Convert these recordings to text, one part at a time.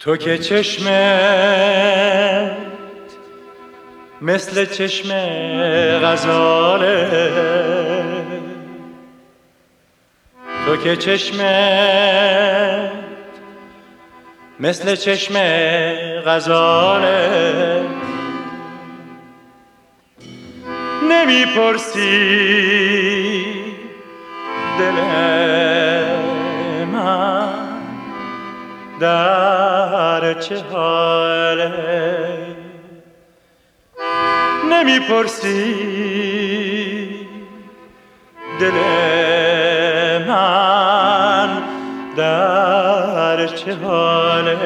تو که چشمت مثل چشم غزاله، تو که چشمت مثل چشم غزاله، نمیپرسی دل من در چه حاله، نمیپرسی دل من در چه حاله.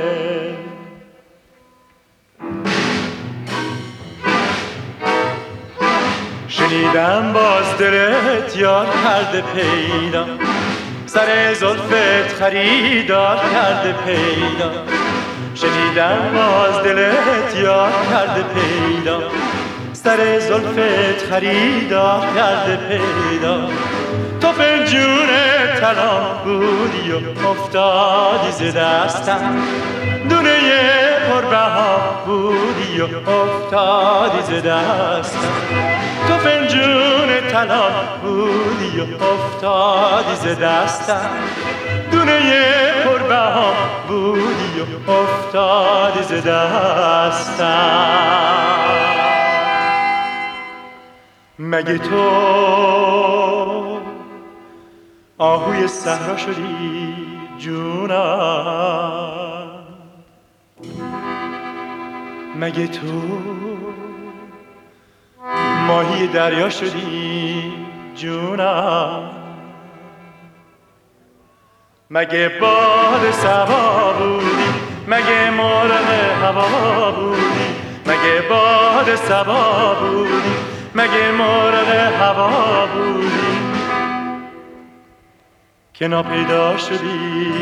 شنیدم باز دلت یار کرده پیدا، سر زلفت خریدار کرده پیدا. شنیدم باز دلت یار کرده پیدا، سر زلفت خریدار کرده پیدا. تو فنجون طلا بودی و افتادی ز دستم، دونه پربها بودی و افتادی ز دستم. تو فنجون طلا بودی و افتادی ز دستم، دونه پربها بودی و افتادی ز دستم. مگه تو آهوی صحرا شدی جونم؟ مگه تو ماهی دریا شدی جونم؟ مگه باد صبا بودی؟ مگه مرغ هوا بودی؟ مگه باد صبا بودی؟ مگه مرغ هوا بودی که ناپیدا شدی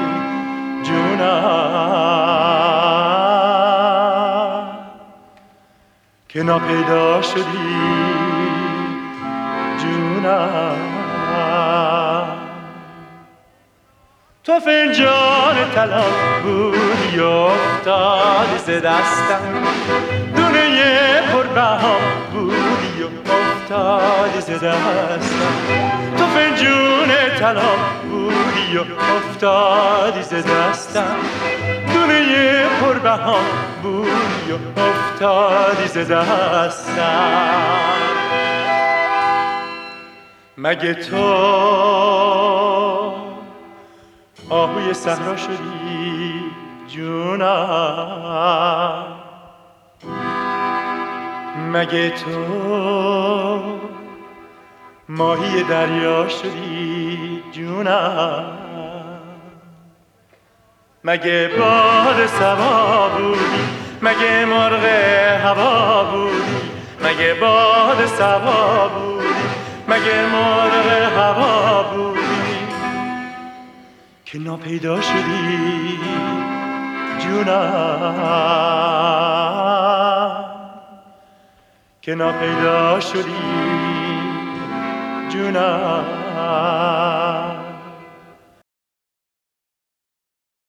جونم؟ که ناپیدا شدی جونم. تو فنجان طلا بودی و افتادی ز دستم، دونه پربها بودی و افتادی ز دستم. تو فنجون طلا بودی و افتادی ز دستم، دونه پربها بودی و افتادی ز دستم. مگه تو آهوی صحرا شدی جونم؟ مگه تو ماهی دریا شدی جونم؟ مگه باد صبا بودی؟ مگه مرغ هوا بودی؟ مگه باد صبا بودی؟ مگه مرغ هوا بودی که ناپیدا شدی جونم؟ که ناپیدا شدی جونم.